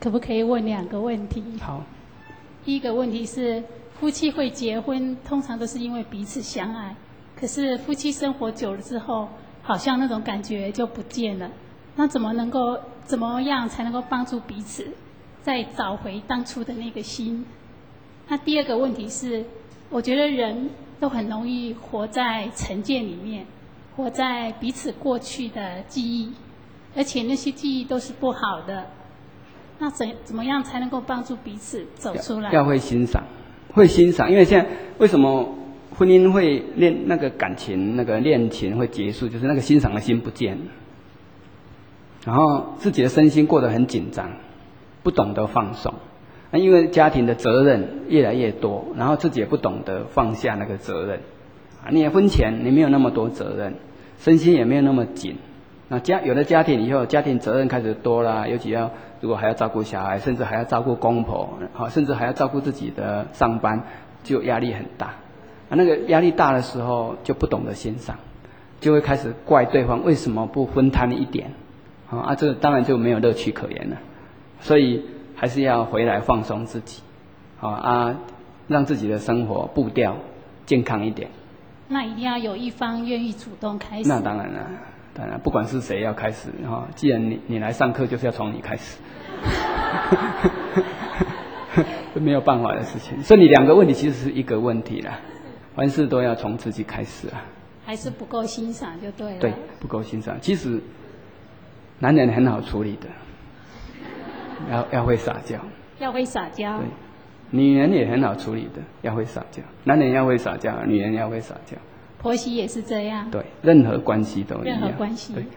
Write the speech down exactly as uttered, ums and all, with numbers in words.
可不可以问两个问题？ 好。 第一个问题是，夫妻会结婚，通常都是因为彼此相爱，可是夫妻生活久了之后，好像那种感觉就不见了。那怎么能够怎么样才能够帮助彼此再找回当初的那个心？那第二个问题是，我觉得人都很容易活在成见里面，活在彼此过去的记忆，而且那些记忆都是不好的。那怎怎么样才能够帮助彼此走出来？ 要, 要会欣赏，会欣赏，因为现在为什么婚姻会恋那个感情那个恋情会结束，就是那个欣赏的心不见了，然后自己的身心过得很紧张，不懂得放松。那因为家庭的责任越来越多，然后自己也不懂得放下那个责任。啊，你也婚前你没有那么多责任，身心也没有那么紧。那家有了家庭以后，家庭责任开始多了，尤其要如果还要照顾小孩，甚至还要照顾公婆，好，甚至还要照顾自己的上班，就压力很大。啊，那个压力大的时候，就不懂得欣赏，就会开始怪对方为什么不分摊一点。啊，这个当然就没有乐趣可言了。所以还是要回来放松自己，好啊，让自己的生活步调健康一点。 那一定要有一方愿意主动开始。 那当然了，当然不管是谁要开始哈，既然你你来上课，就是要从你开始，没有办法的事情。所以你两个问题其实是一个问题啦，凡事都要从自己开始啊。 还是不够欣赏就对了。 对，不够欣赏。其实男人很好处理的。要要会撒娇， 要会撒娇。 对，女人也很好处理的，要会撒娇。男人要会撒娇，女人要会撒娇。 婆媳也是这样。 对，任何关系都一样。 任何关系。 对。